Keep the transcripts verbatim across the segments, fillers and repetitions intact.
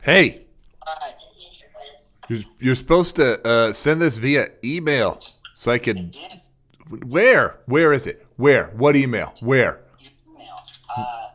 Hey, you're, you're supposed to uh, send this via email so I could. Where? Where is it? Where? What email? Where? Email. Uh,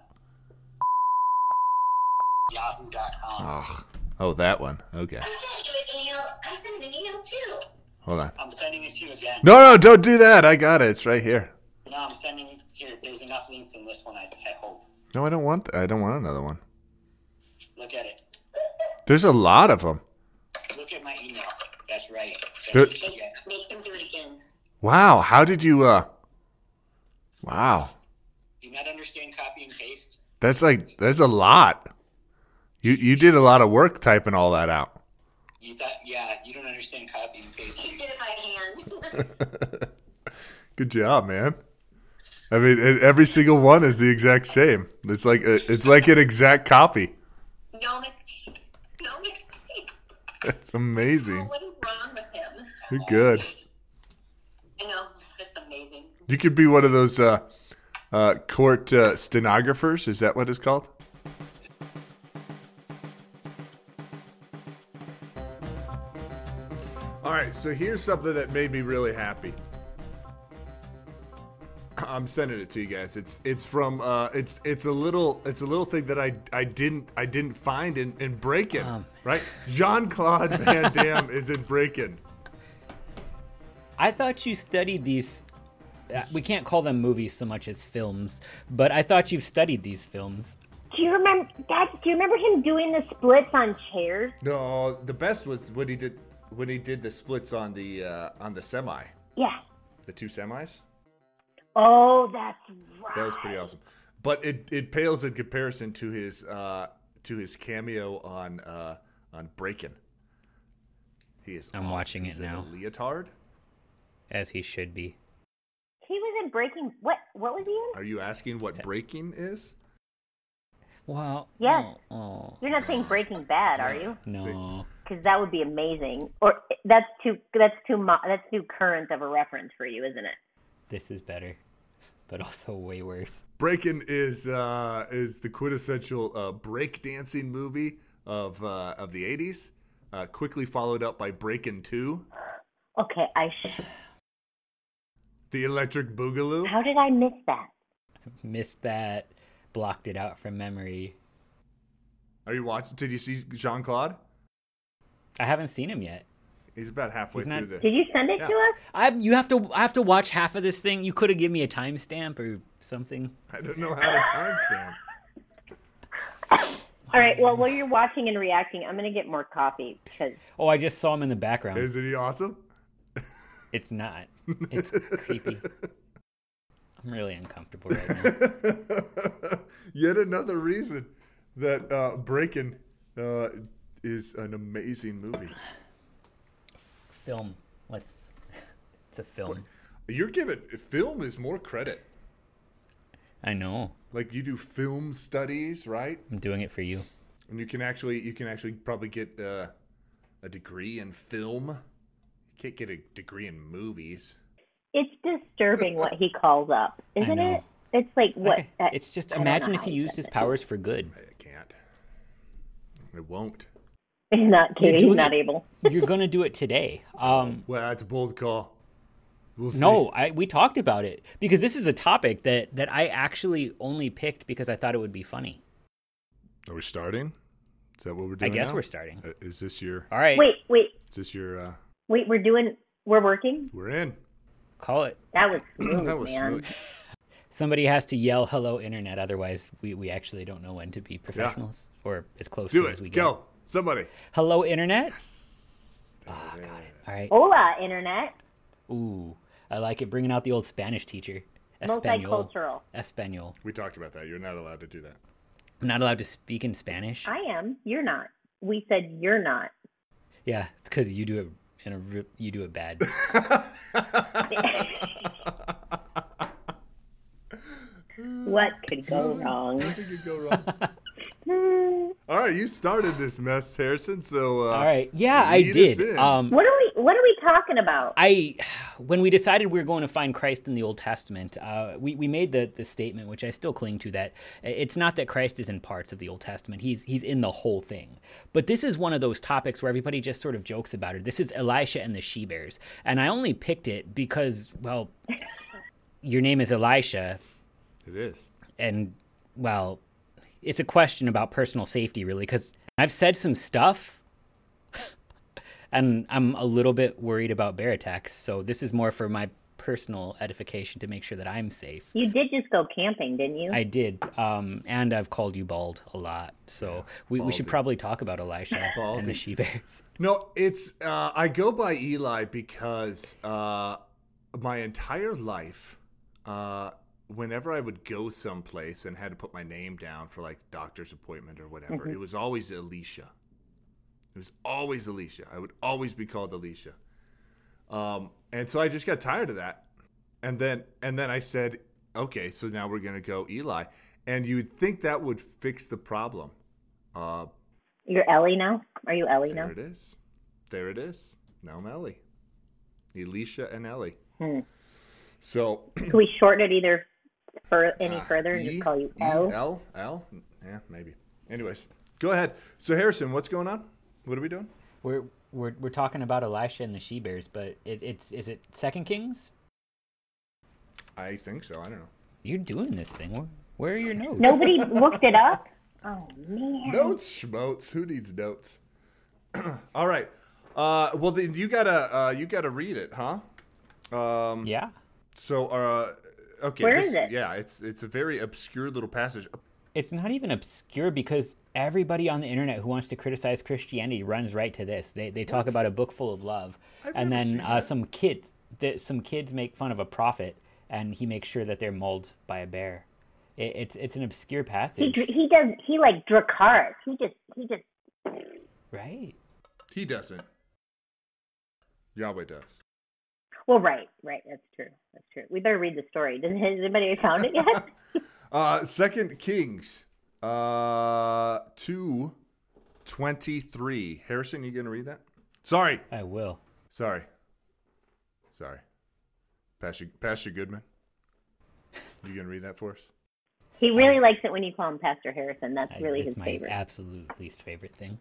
yahoo dot com. Oh, oh, that one. Okay. I sent you an email. I sent an email too. Hold on. I'm sending it to you again. No, no, don't do that. I got it. It's right here. No, I'm sending here. There's enough links in this one. I, I hope. No, I don't want. I don't want another one. Look at it. There's a lot of them. Look at my email. That's right. That's There- what you get. Make him do it again. Wow. How did you? uh Wow. Do you not understand copy and paste? That's like. There's a lot. You you did a lot of work typing all that out. You thought, yeah, you don't understand copy and paste. He did it by hand. Good job, man. I mean, and every single one is the exact same. It's like a, it's like an exact copy. No mistakes. No mistakes. That's Oh, amazing. what is wrong with him? You're good. I know. That's amazing. You could be one of those uh, uh, court uh, stenographers. Is that what it's called? All right, so here's something that made me really happy. I'm sending it to you guys. It's it's from uh, it's it's a little it's a little thing that I I didn't I didn't find in in Breakin', Um. right? Jean-Claude Van Damme is in Breakin'. I thought you studied these. Uh, we can't call them movies so much as films, but I thought you've studied these films. Do you remember, Dad? Do you remember him doing the splits on chairs? No, the best was when he did when he did the splits on the uh, on the semi, Yeah. the two semis. Oh, that's right. That was pretty awesome. But it, it pales in comparison to his uh, to his cameo on uh, on Breakin'. He is. I'm awesome. watching He's it in now. a leotard. As he should be. He was in Breaking. What? What was he in? Are you asking what breaking is? Well, Yes. Oh, oh, You're not saying Breaking Bad, are you? no. Because that would be amazing. Or that's too. That's too. Mo- that's too current of a reference for you, isn't it? This is better, but also way worse. Breakin' is uh, is the quintessential uh, breakdancing movie of uh, of the eighties. Uh, quickly followed up by Breakin' two, Okay. I. Sh- the Electric Boogaloo. How did I miss that? Missed that. Blocked it out from memory. Are you watching? Did you see Jean Claude? I haven't seen him yet. He's about halfway He's not- through the. Did you send it Yeah. to us? I you have to I have to watch half of this thing. You could have given me a timestamp or something. I don't know how to timestamp. All right. Well, while you're watching and reacting, I'm gonna get more coffee because Oh, I just saw him in the background. Isn't he awesome? It's not. It's creepy. I'm really uncomfortable right now. Yet another reason that uh, Breakin' uh, is an amazing movie. Film. Let's. It's a film. You're giving film is more credit. I know. Like you do film studies, right? I'm doing it for you. And you can actually you can actually probably get uh, a degree in film. You can't get a degree in movies. it's disturbing what he calls up, isn't know. it? It's like what? uh, It's just I don't imagine know if how he he used said his it. powers for good. I can't. It won't. He's not You're kidding. He's doing not it- able. You're gonna do it today. Um, Well, that's a bold call. We'll see. no, I we talked about it because this is a topic that that I actually only picked because I thought it would be funny. Are we starting? Is that what we're I doing? guess now? we're starting. Uh, Is this your? All right, Wait, wait, Is this your? Uh, wait. We're doing. We're working. we're in. call it. That was smooth, That was man. smooth. Somebody has to yell "Hello, Internet," otherwise we, we actually don't know when to be professionals or as close Do to as it. we get. Go. Somebody. Hello, Internet. Ah, Oh, got it. All right. Hola, internet. Ooh, I like it. Bringing out the old Spanish teacher. Espanol. Multicultural. Espanol. We talked about that. You're not allowed to do that. I'm not allowed to speak in Spanish. I am. You're not. We said you're not. Yeah, it's because you do it in a re- you do it bad. What could go wrong? Nothing could go wrong. All right, you started this mess, Harrison. So uh, All right. Yeah, I lead us did. in. Um, What are we? what are we talking about? I, when we decided we were going to find Christ in the Old Testament, uh, we, we made the, the statement, which I still cling to, that it's not that Christ is in parts of the Old Testament. He's he's in the whole thing. But this is one of those topics where everybody just sort of jokes about it. This is Elisha and the she-bears. And I only picked it because, well, your name is Elisha. It is. And, well, it's a question about personal safety, really, because I've said some stuff, and I'm a little bit worried about bear attacks. So this is more for my personal edification to make sure that I'm safe. You did just go camping, didn't you? I did, um, and I've called you bald a lot. So we, we should Baldy. probably talk about Elisha Baldy. and the she-bears. No, it's uh, I go by Eli because uh, my entire life, uh, whenever I would go someplace and had to put my name down for like doctor's appointment or whatever, Mm-hmm. it was always Elisha. It was always Elisha. I would always be called Elisha. Um, and so I just got tired of that. And then and then I said, okay, so now we're going to go Eli. And you would think that would fix the problem. Uh, You're Ellie now? Are you Ellie there now? it is. There it is. Now I'm Ellie. Elisha and Ellie. Hmm. So Can we shorten it either for any uh, further and E- just call you E- L? L? L? Yeah, maybe. Anyways, go ahead. So Harrison, what's going on? What are we doing? We're we're we're talking about Elisha and the she-bears, but it, it's is it Second Kings? I think so. I don't know. You're doing this thing. Where, where are your notes? Nobody looked it up? Oh, man. Notes, schmotes. Who needs notes? All right. Uh, well, then you gotta uh, you gotta read it, huh? Um, Yeah. So, uh, okay. Where this, is it? Yeah, it's it's a very obscure little passage. It's not even obscure because everybody on the internet who wants to criticize Christianity runs right to this. They they talk What? about a book full of love, I've and never then seen uh, that. some kids that some kids make fun of a prophet, and he makes sure that they're mauled by a bear. It, it's it's an obscure He passage, dr- he does he like Dracarys. He just he just right? He doesn't. Yahweh does. well right right that's true that's true. We better read the story. Does has anybody found it yet? Uh, Second Kings, uh, two twenty-three. Harrison, you gonna read that? Sorry, I will. sorry, sorry. Pastor Pastor Goodman, you gonna read that for us? He really likes it when you call him Pastor Harrison. That's I- really it's his my favorite. absolute least favorite thing.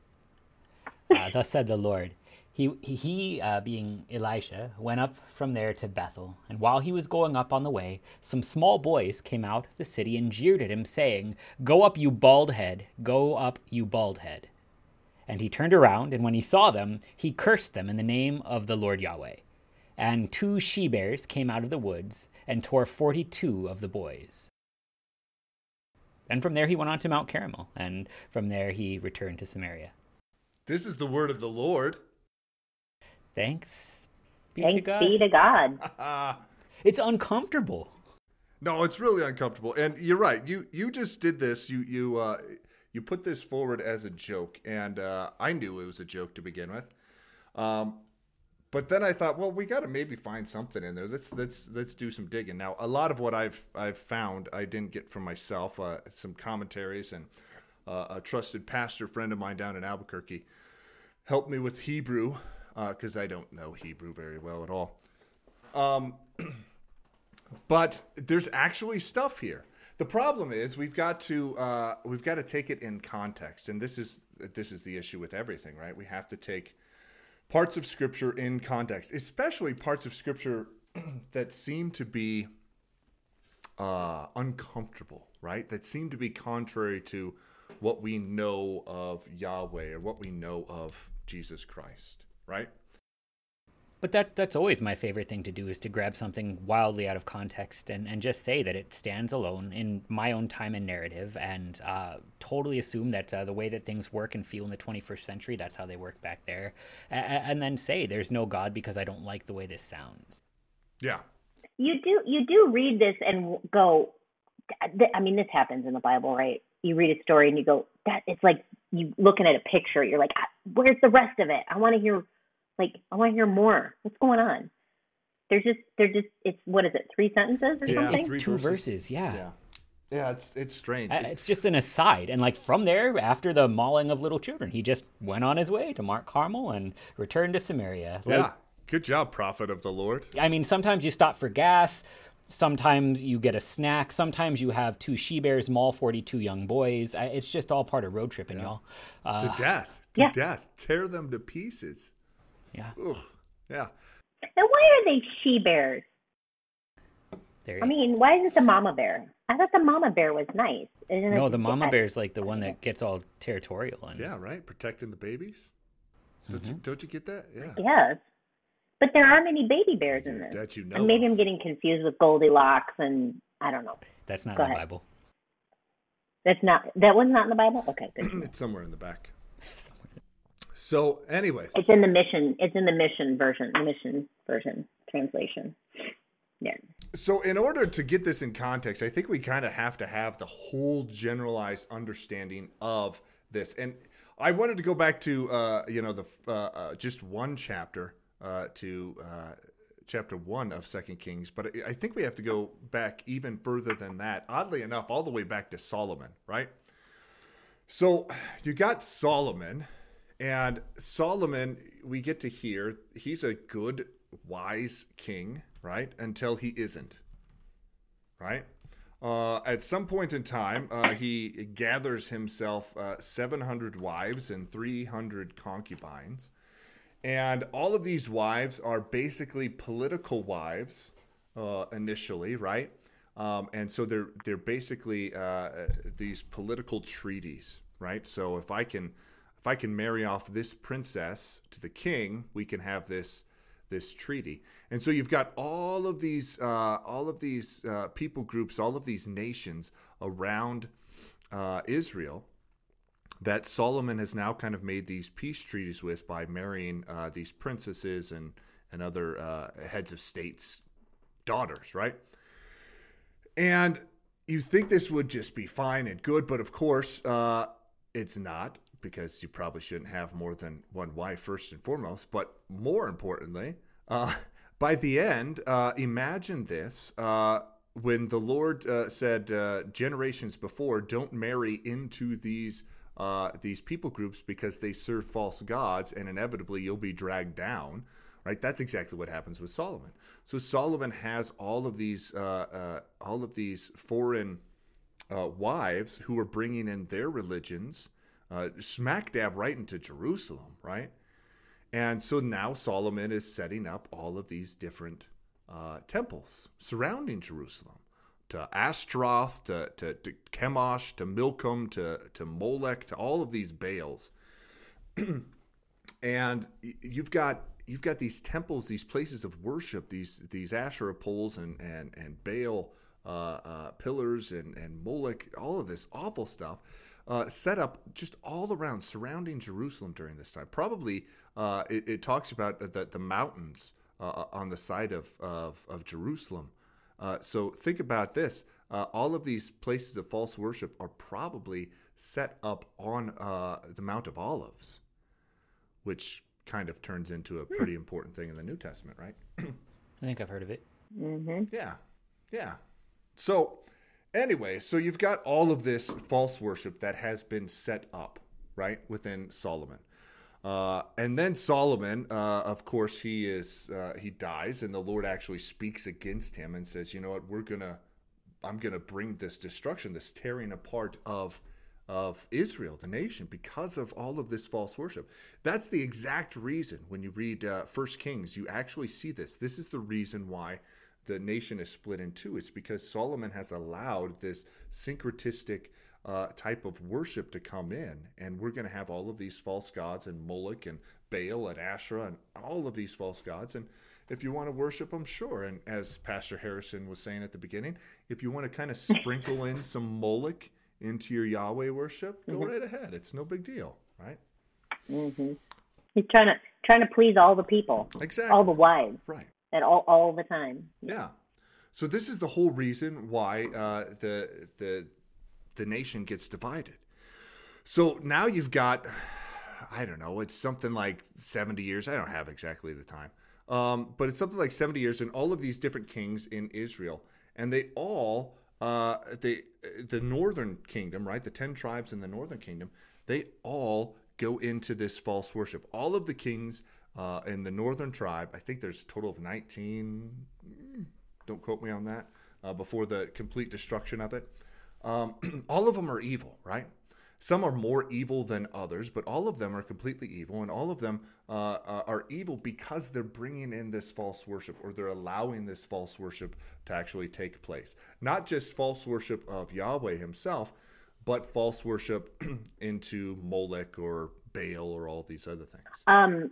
Uh, Thus said the Lord. He, he, he uh, being Elisha, went up from there to Bethel. And while he was going up on the way, some small boys came out of the city and jeered at him, saying, "Go up, you bald head. Go up, you bald head." And he turned around, and when he saw them, he cursed them in the name of the Lord Yahweh. And two she-bears came out of the woods and tore forty-two of the boys. And from there he went on to Mount Carmel, and from there he returned to Samaria. This is the word of the Lord. Thanks be to Thanks God. be to God. Uh, It's uncomfortable. no, it's really uncomfortable, and you're right. You you just did this. You you uh, you put this forward as a joke, and uh, I knew it was a joke to begin with. Um, but then I thought, well, we got to maybe find something in there. Let's let's let's do some digging. Now, a lot of what I've I've found I didn't get from myself. Uh, some commentaries and uh, a trusted pastor friend of mine down in Albuquerque helped me with Hebrew because I don't know Hebrew very well at all. Um, but there's actually stuff here. The problem is we've got to uh, we've got to take it in context, and this is this is the issue with everything, right? We have to take parts of Scripture in context, especially parts of Scripture that seem to be uh, uncomfortable, right? That seem to be contrary to what we know of Yahweh or what we know of Jesus Christ, right? But that that's always my favorite thing to do, is to grab something wildly out of context and, and just say that it stands alone in my own time and narrative, and uh, totally assume that uh, the way that things work and feel in the twenty-first century, that's how they work back there. A- and then say there's no God because I don't like the way this sounds. Yeah. You do you do read this and go, th- I mean, this happens in the Bible, right? You read a story and you go, that it's like you looking at a picture. You're like, where's the rest of it? I want to hear, like, I want to hear more. What's going on? There's just, they're just, it's, what is it, three sentences or Yeah, something? three Two verses. verses, yeah. Yeah. Yeah, it's it's strange. Uh, It's just an aside. And like from there, after the mauling of little children, he just went on his way to Mount Carmel and returned to Samaria. Like, yeah, good job, prophet of the Lord. I mean, sometimes you stop for gas. Sometimes you get a snack. Sometimes you have two she-bears maul forty-two young boys. I- It's just all part of road tripping, y'all. Uh, To death, to yeah. death, tear them to pieces. yeah, Ugh. Yeah, And why are they she bears? there you I mean, why is it the mama bear? I thought the mama bear was nice. Isn't it No, the just mama that- bear's like the one that gets all territorial. And yeah, right. Protecting the babies. Don't Mm-hmm. you don't you get that? Yeah, Yes. But there aren't any baby bears in this. that you know. And maybe of. I'm getting confused with Goldilocks and I don't know. that's not Go in the ahead. Bible. That's not that one's not in the Bible? Okay, good. to know. It's somewhere in the back. So, anyways, It's in the mission it's in the mission version, the mission version translation. Yeah. so in order to get this in context, I think we kind of have to have the whole generalized understanding of this. And I wanted to go back to uh, you know the uh, uh, just one chapter uh, to uh, chapter one of Second Kings, but I I think we have to go back even further than that. Oddly enough, all the way back to Solomon, right? So you got Solomon, and Solomon, we get to hear he's a good, wise king, right? Until he isn't, right? Uh, at some point in time, uh, he gathers himself uh, seven hundred wives and three hundred concubines. And all of these wives are basically political wives uh, initially, right? Um, and so they're they're basically uh, these political treaties, right? So if I can if I can marry off this princess to the king, we can have this this treaty. And so you've got all of these uh, all of these uh, people groups, all of these nations around uh, Israel that Solomon has now kind of made these peace treaties with by marrying uh, these princesses and and other uh, heads of states' daughters, right? And you think this would just be fine and good, but of course uh, it's not, because you probably shouldn't have more than one wife first and foremost. But more importantly, uh, by the end, uh, imagine this. Uh, when the Lord uh, said uh, generations before, don't marry into these uh, these people groups because they serve false gods, and inevitably you'll be dragged down. Right, that's exactly what happens with Solomon. So Solomon has all of these, uh, uh, all of these foreign uh, wives who are bringing in their religions, uh, smack dab right into Jerusalem, right? And so now Solomon is setting up all of these different uh, temples surrounding Jerusalem, to Ashtaroth, to, to, to Chemosh, to Milcom, to, to Molech, to all of these Baals. And you've got you've got these temples, these places of worship, these these Asherah poles and and and Baal uh, uh, pillars and and Molech, all of this awful stuff uh, set up just all around surrounding Jerusalem during this time. Probably uh, it, it talks about the the mountains uh, on the side of of, of Jerusalem. Uh, so think about this: uh, all of these places of false worship are probably set up on uh, the Mount of Olives, which kind of turns into a pretty important thing in the New Testament, right? I think I've heard of it. Mm-hmm. Yeah. Yeah. So anyway, so you've got all of this false worship that has been set up, right, within Solomon. Uh, and then Solomon, uh, of course, he is uh, he dies, and the Lord actually speaks against him and says, you know what, we're gonna, I'm gonna bring this destruction, this tearing apart of of Israel, the nation, because of all of this false worship. That's the exact reason when you read uh, First Kings, you actually see this. This is the reason why the nation is split in two. It's because Solomon has allowed this syncretistic uh, type of worship to come in, and we're going to have all of these false gods and Moloch and Baal and Asherah and all of these false gods. And if you want to worship them, sure. And as Pastor Harrison was saying at the beginning, if you want to kind of sprinkle in some Moloch into your Yahweh worship, go Mm-hmm. right ahead. It's no big deal, right? Mm-hmm. He's trying to trying to please all the people, Exactly. all the wives, Right. at all all the time. Yeah. So this is the whole reason why uh, the the the nation gets divided. So now you've got, I don't know, it's something like seventy years. I don't have exactly the time, um, but it's something like seventy years, and all of these different kings in Israel, and they all uh, the the northern kingdom, right? The ten tribes in the northern kingdom, they all go into this false worship. All of the kings uh, in the northern tribe, I think there's a total of nineteen. Don't quote me on that. Uh, before the complete destruction of it, um, all of them are evil, right? Some are more evil than others, but all of them are completely evil, and all of them uh, uh, are evil because they're bringing in this false worship, or they're allowing this false worship to actually take place. Not just false worship of Yahweh himself, but false worship into Molech or Baal or all these other things. Um,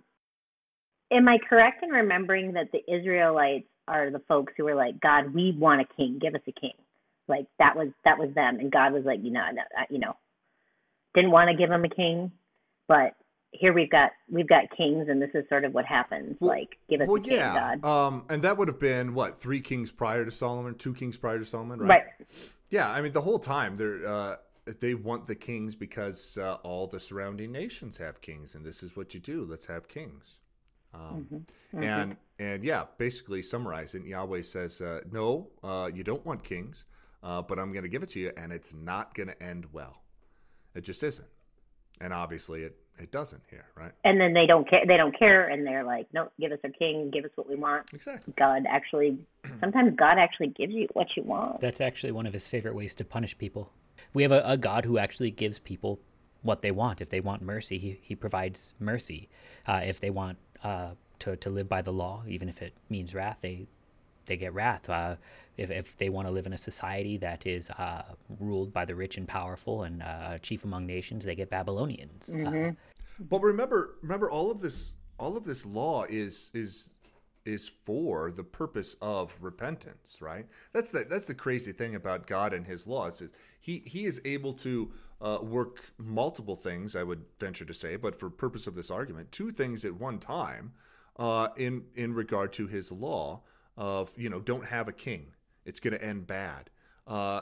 am I correct in remembering that the Israelites are the folks who were like, God, we want a king, give us a king? Like that was that was them, and God was like, you know, you know, didn't want to give them a king, but here we've got we've got kings, and this is sort of what happens. Well, like, give us well, a king, yeah. God. Um, and that would have been what, three kings prior to Solomon, two kings prior to Solomon, right? Right. Yeah, I mean the whole time they're uh, they want the kings because uh, all the surrounding nations have kings, and this is what you do. Let's have kings. Um, Mm-hmm. Mm-hmm. And and yeah, basically summarizing, Yahweh says, uh, no, uh, you don't want kings, uh, but I'm going to give it to you, and it's not going to end well. It just isn't, and obviously it, it doesn't here, right? And then they don't care. They don't care, and they're like, "No, give us our king. Give us what we want." Exactly. God actually, sometimes God actually gives you what you want. That's actually one of his favorite ways to punish people. We have a, a God who actually gives people what they want. If they want mercy, he, he provides mercy. Uh, if they want uh, to, to live by the law, even if it means wrath, they they get wrath. Uh, if, if they want to live in a society that is uh, ruled by the rich and powerful and uh, chief among nations, they get Babylonians. Mm-hmm. Uh, But remember, remember all of this, all of this law is is is for the purpose of repentance, right? That's the that's the crazy thing about God and His laws is he he is able to uh, work multiple things. I would venture to say, but for purpose of this argument, two things at one time uh, in in regard to His law of you know don't have a king. It's going to end bad. Uh,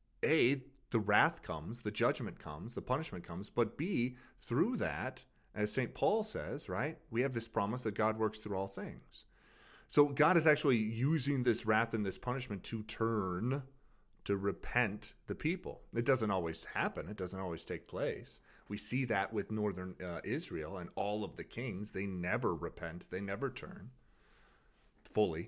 a the wrath comes, the judgment comes, the punishment comes, but B, through that, as Saint Paul says, right, we have this promise that God works through all things. So God is actually using this wrath and this punishment to turn, to repent the people. It doesn't always happen. It doesn't always take place. We see that with northern uh, Israel and all of the kings. They never repent. They never turn fully.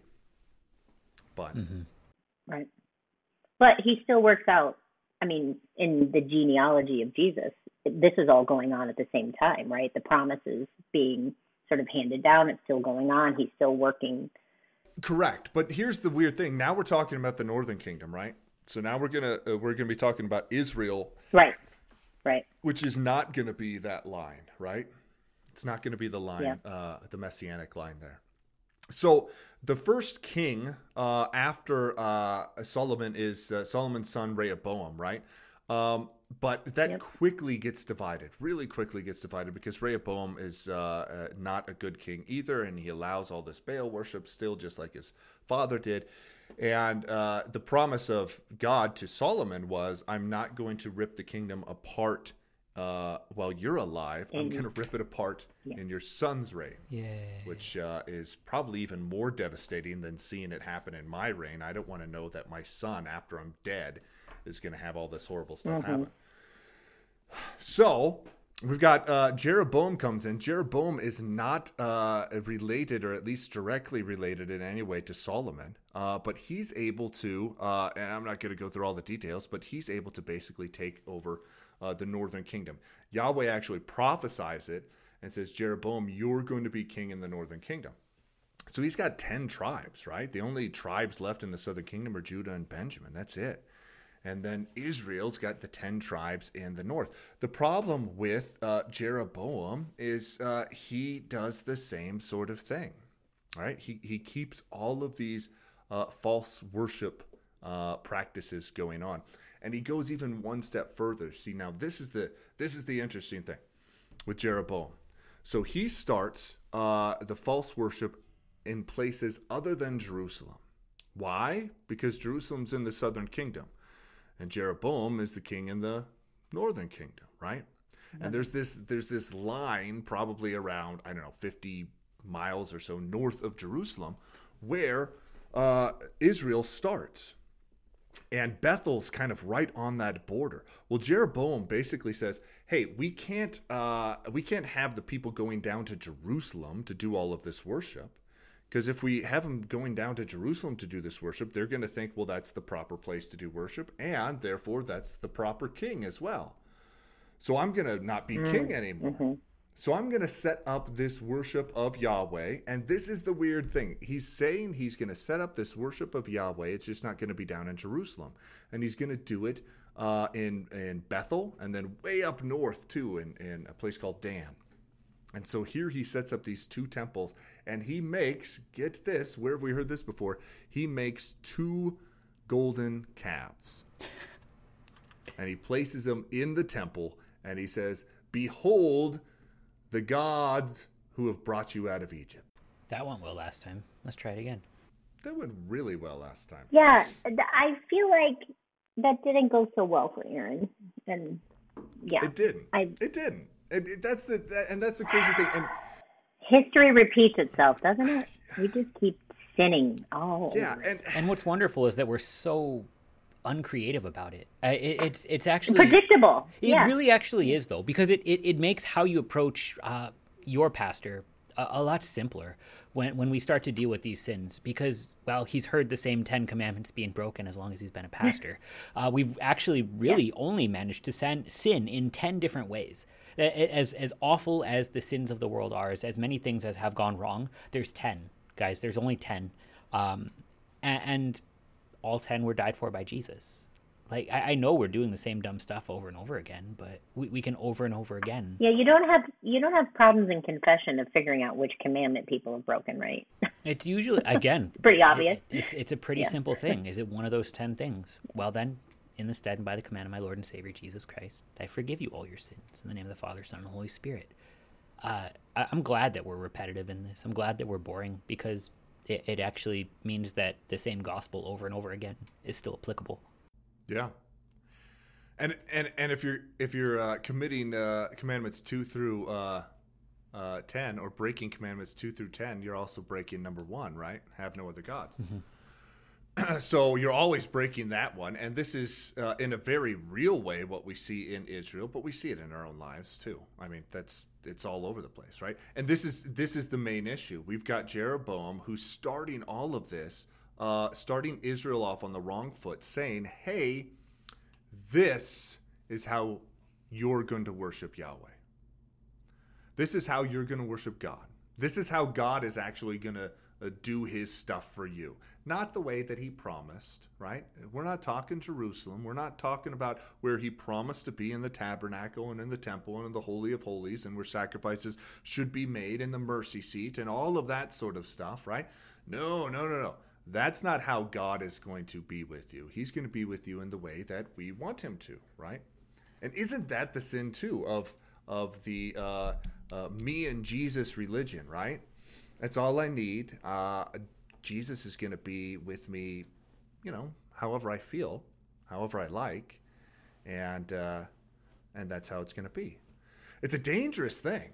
But mm-hmm. Right. But he still works out. I mean, in the genealogy of Jesus, this is all going on at the same time, right? The promise is being sort of handed down. It's still going on. He's still working. Correct. But here's the weird thing. Now we're talking about the northern kingdom, right? So now we're gonna uh, we're gonna be talking about Israel, right? Right. Which is not gonna be that line, right? It's not gonna be the line, Yeah. uh, the messianic line there. So the first king uh, after uh, Solomon is uh, Solomon's son Rehoboam, right? Um, but that Yep. quickly gets divided, really quickly gets divided because Rehoboam is uh, uh, not a good king either, and he allows all this Baal worship still, just like his father did. And uh, the promise of God to Solomon was, I'm not going to rip the kingdom apart uh, while you're alive. I'm going to rip it apart Yeah. in your son's reign. Yeah. Which uh, is probably even more devastating than seeing it happen in my reign. I don't want to know that my son, after I'm dead, is going to have all this horrible stuff Mm-hmm. happen. So we've got uh, Jeroboam comes in. Jeroboam is not uh, related, or at least directly related in any way, to Solomon. Uh, but he's able to, uh, and I'm not going to go through all the details, but he's able to basically take over uh, the northern kingdom. Yahweh actually prophesies it and says, Jeroboam, you're going to be king in the northern kingdom. So he's got ten tribes, right? The only tribes left in the southern kingdom are Judah and Benjamin. That's it. And then Israel's got the ten tribes in the north. The problem with uh, Jeroboam is uh, he does the same sort of thing, right? He he keeps all of these uh, false worship uh, practices going on, and he goes even one step further. See, now this is the this is the interesting thing with Jeroboam. So he starts uh, the false worship in places other than Jerusalem. Why? Because Jerusalem's in the southern kingdom. And Jeroboam is the king in the northern kingdom, right? And there's this there's this line probably around, I don't know, fifty miles or so north of Jerusalem where uh, Israel starts. And Bethel's kind of right on that border. Well, Jeroboam basically says, "Hey, we can't uh, we can't have the people going down to Jerusalem to do all of this worship, because if we have them going down to Jerusalem to do this worship, they're going to think, well, that's the proper place to do worship, and therefore that's the proper king as well. So I'm going to not be mm-hmm. king anymore." Mm-hmm. So I'm going to set up this worship of Yahweh. And this is the weird thing. He's saying he's going to set up this worship of Yahweh. It's just not going to be down in Jerusalem. And he's going to do it uh, in, in Bethel and then way up north, too, in, in a place called Dan. And so here he sets up these two temples. And he makes, get this, where have we heard this before? He makes two golden calves. And he places them in the temple. And he says, "Behold, the gods who have brought you out of Egypt." That went well last time. Let's try it again. That went really well last time. Yeah, I feel like that didn't go so well for Aaron. And yeah, it didn't. I, it didn't. It, it, that's the that, and that's the crazy thing. And history repeats itself, doesn't it? We just keep sinning. Oh, yeah. And and what's wonderful is that we're so uncreative about it. Uh, it it's it's actually predictable. It yeah. really actually is, though, because it, it, it makes how you approach uh, your pastor a, a lot simpler when when we start to deal with these sins, because, well, he's heard the same Ten Commandments being broken as long as he's been a pastor. uh, we've actually really yeah. only managed to sin, sin in ten different ways. As as awful as the sins of the world are, as, as many things as have gone wrong, there's ten, guys. There's only ten. Um, and, and all ten were died for by Jesus. Like, I, I know we're doing the same dumb stuff over and over again, but we, we can over and over again. Yeah, you don't have you don't have problems in confession of figuring out which commandment people have broken, right? It's usually, again, it's pretty obvious. It, it's it's a pretty yeah. simple thing. Is it one of those ten things? Well, then, in the stead and by the command of my Lord and Savior Jesus Christ, I forgive you all your sins in the name of the Father, Son, and Holy Spirit. Uh, I, I'm glad that we're repetitive in this. I'm glad that we're boring, because It, it actually means that the same gospel over and over again is still applicable. Yeah, and and and if you're if you're uh, committing uh, commandments two through uh, uh, ten, or breaking commandments two through ten, you're also breaking number one, right? Have no other gods. Mm-hmm. So you're always breaking that one, and this is uh, in a very real way what we see in Israel, but we see it in our own lives too. I mean, that's it's all over the place, right? And this is this is the main issue. We've got Jeroboam who's starting all of this, uh, starting Israel off on the wrong foot, saying, "Hey, this is how you're going to worship Yahweh. This is how you're going to worship God. This is how God is actually going to uh, do his stuff for you. Not the way that he promised, right? We're not talking Jerusalem. We're not talking about where he promised to be in the tabernacle and in the temple and in the Holy of Holies, and where sacrifices should be made in the mercy seat and all of that sort of stuff, right? No, no, no, no. That's not how God is going to be with you. He's going to be with you in the way that we want him to, right? And isn't that the sin, too, of of the uh, uh, me and Jesus religion, right? That's all I need. Uh, Jesus is going to be with me, you know, however I feel, however I like, and uh, and that's how it's going to be. It's a dangerous thing.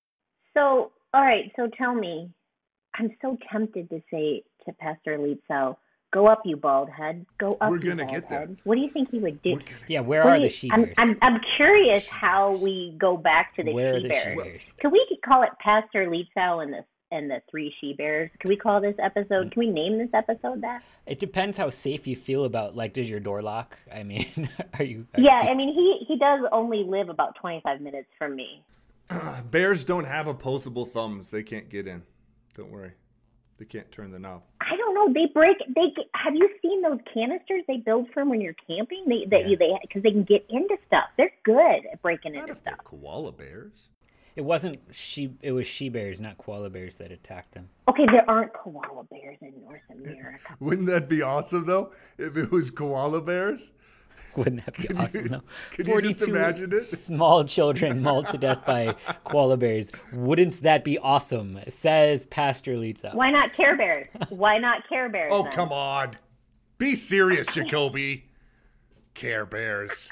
So, all right, so tell me, I'm so tempted to say to Pastor Lietzau, go up, you bald head. Go up, We're you gonna bald get there. head. What do you think he would do? Yeah, where What are do the you- she I'm, bears? I'm, I'm curious how we go back to the Where are she the she bears. bears? Can we call it Pastor Lietzau and the and the three she bears? Can we call this episode? Can we name this episode that? It depends how safe you feel about, like, does your door lock? I mean, are you... Are Yeah, you- I mean, he, he does only live about twenty-five minutes from me. Bears don't have opposable thumbs. They can't get in. Don't worry. They can't turn the knob. I don't know. They break. They get- have you seen those canisters they build from when you're camping? They that Yeah. you they because they can get into stuff. They're good at breaking Not into if they're stuff. koala bears. It wasn't she. It was she bears, not koala bears, that attacked them. Okay, there aren't koala bears in North America. Wouldn't that be awesome, though, if it was koala bears? Wouldn't that be Could awesome? you- though? could you just imagine it? Small children mauled to death by koala bears. Wouldn't that be awesome? Says Pastor Lietzau. Why not Care Bears? Why not Care Bears? Oh, then? come on. Be serious, Jacoby. Care Bears.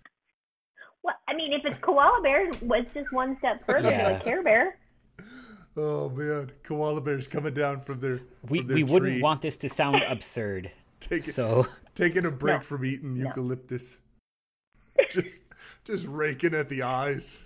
Well, I mean, if it's koala bears, it's just one step further Yeah. to a Care Bear. Oh man, koala bears coming down from their We from their we wouldn't tree. want this to sound absurd. Take it, So taking a break No. from eating No. eucalyptus. just just raking at the eyes.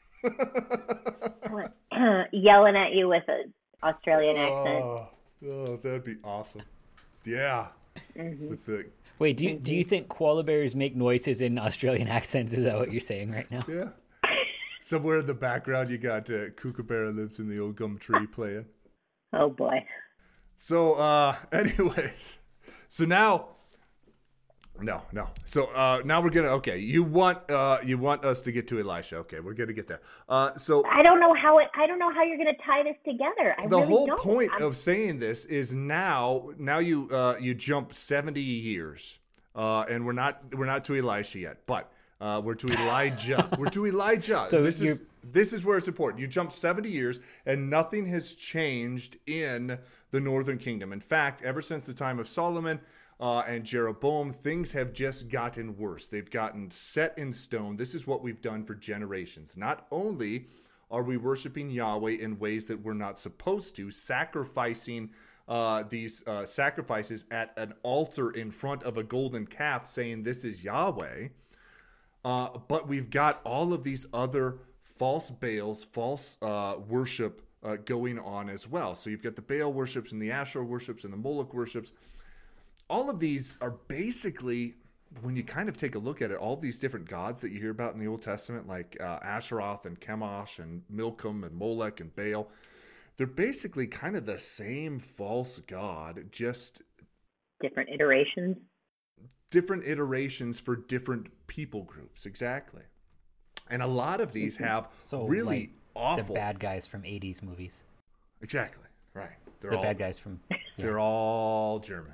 Yelling at you with an Australian accent. Oh, oh, that'd be awesome. Yeah. Mm-hmm. With the wait, do you, do you think koala bears make noises in Australian accents? Is that what you're saying right now? yeah. Somewhere in the background, you got uh, Kookaburra lives in the old gum tree playing. Oh boy. So, uh, anyways, so now, no, no. So uh, now we're gonna. Okay, you want uh, you want us to get to Elisha? Okay, we're gonna get there. Uh, so I don't know how it. I don't know how you're going to tie this together. I the really whole don't. point I'm- of saying this is now now you uh, you jump seventy years, uh, and we're not we're not to Elisha yet, but uh, we're to Elijah. We're to Elijah. So this you're- is this is where it's important. You jump seventy years, and nothing has changed in the northern kingdom. In fact, ever since the time of Solomon. Uh, and Jeroboam, things have just gotten worse. They've gotten set in stone. This is what we've done for generations. Not only are we worshiping Yahweh in ways that we're not supposed to, sacrificing uh, these uh, sacrifices at an altar in front of a golden calf saying this is Yahweh, uh, but we've got all of these other false Baals, false uh, worship uh, going on as well. So you've got the Baal worships and the Asherah worships and the Moloch worships. All of these are basically, when you kind of take a look at it, all these different gods that you hear about in the Old Testament, like uh, Asheroth and Chemosh and Milcom and Molech and Baal, they're basically kind of the same false god, just different iterations. different iterations for different people groups. Exactly. And a lot of these have So really like awful. the bad guys from eighties movies. Exactly. Right. They're The all bad guys from. Yeah. They're all German.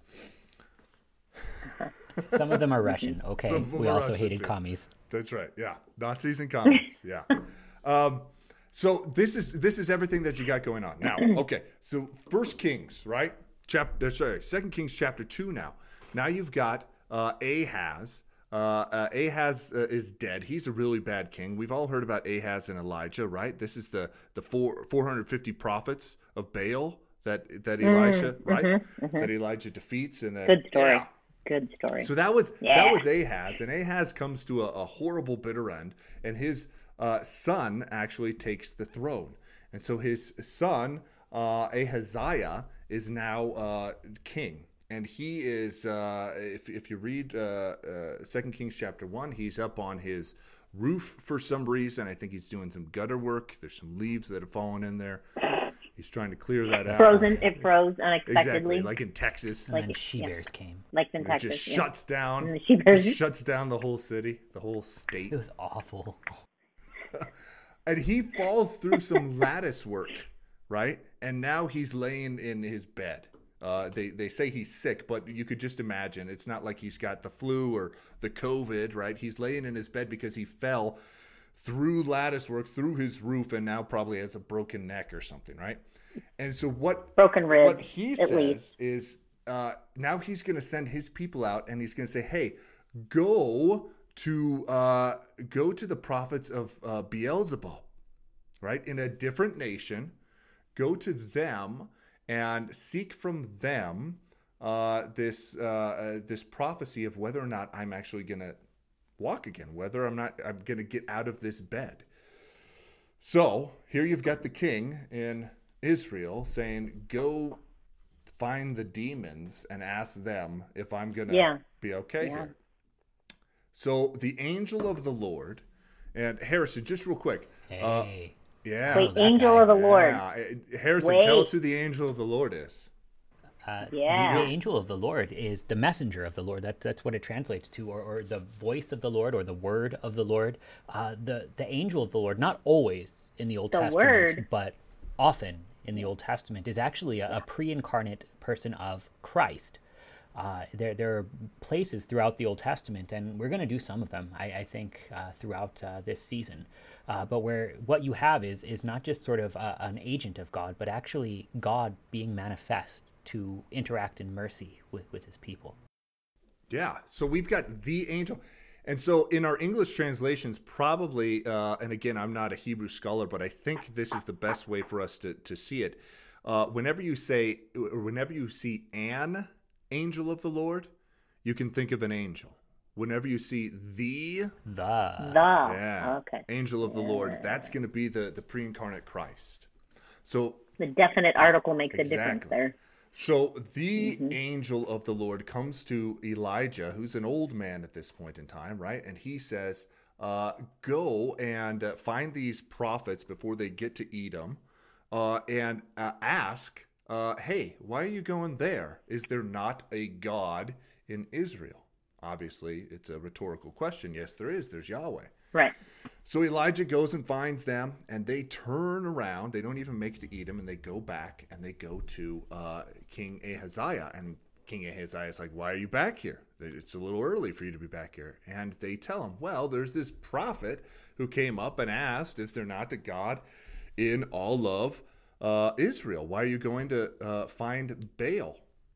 Some of them are Russian. Okay, Some of them we are also Russian, hated too. commies. That's right. Yeah, Nazis and communists. Yeah. Um, so this is this is everything that you got going on now. Okay. So First Kings, right? Chapter sorry, Second Kings chapter two. Now, now you've got uh, Ahaz. Uh, uh, Ahaz uh, is dead. He's a really bad king. We've all heard about Ahaz and Elijah, right? This is the the four four hundred fifty prophets of Baal that that Elisha, right? mm-hmm, mm-hmm. That Elijah defeats, and then Good story. yeah. Good story. So that was Yeah. that was Ahaz, and Ahaz comes to a, a horrible, bitter end, and his uh, son actually takes the throne, and so his son uh, Ahaziah is now uh, king, and he is uh, if if you read uh, uh, Second Kings chapter one, he's up on his roof for some reason. I think he's doing some gutter work. There's some leaves that have fallen in there. He's trying to clear that out. Frozen. It froze unexpectedly. Exactly, like in Texas. And Like then it- she yeah. bears came. Like in It Texas. just yeah. shuts down. And the sheep bears- Just shuts down the whole city, the whole state. It was awful. And he falls through some lattice work, right? And now he's laying in his bed. Uh, they they say he's sick, but you could just imagine it's not like he's got the flu or the COVID, right? He's laying in his bed because he fell through lattice work, through his roof, and now probably has a broken neck or something, right? And so what Broken ribs. what he at says least. is uh, now he's going to send his people out, and he's going to say, "Hey, go to uh, go to the prophets of uh, Beelzebub, right, in a different nation. Go to them and seek from them uh, this uh, uh, this prophecy of whether or not I'm actually going to walk again, whether I'm not I'm going to get out of this bed." So here you've got the king in Israel saying, "Go find the demons and ask them if I'm going to Yeah. be okay Yeah. here." So the angel of the Lord, and Harrison, just real quick. uh, Hey. yeah. Wait, that angel guy. of the Lord. Yeah. Uh, Harrison, Wait. tell us who the angel of the Lord is. Uh, Yeah. the, the angel of the Lord is the messenger of the Lord. That, that's what it translates to, or, or the voice of the Lord, or the word of the Lord. Uh, the the angel of the Lord, not always in the Old The Testament, word. but often in the Old Testament, is actually a, a pre-incarnate person of Christ. Uh, there there are places throughout the Old Testament, and we're going to do some of them, I, I think, uh, throughout uh, this season. Uh, but where what you have is is not just sort of uh, an agent of God, but actually God being manifest to interact in mercy with, with his people. Yeah. So we've got the angel. And so in our English translations, probably, uh, and again, I'm not a Hebrew scholar, but I think this is the best way for us to, to see it. Uh, whenever you say, or whenever you see an angel of the Lord, you can think of an angel. Whenever you see the, The. The. yeah, Okay. angel of the Lord, that's going to be the, the pre-incarnate Christ. So The definite article makes a difference Exactly. there. So the angel of the Lord comes to Elijah, who's an old man at this point in time, right? And he says, uh, go and uh, find these prophets before they get to Edom uh, and uh, ask, uh, hey, why are you going there? Is there not a God in Israel? Obviously, it's a rhetorical question. Yes, there is. There's Yahweh. Right. So Elijah goes and finds them, and they turn around. They don't even make it to Edom, and they go back, and they go to uh, King Ahaziah. And King Ahaziah is like, why are you back here? It's a little early for you to be back here. And they tell him, well, there's this prophet who came up and asked, is there not a God in all of uh, Israel? Why are you going to uh, find Baal?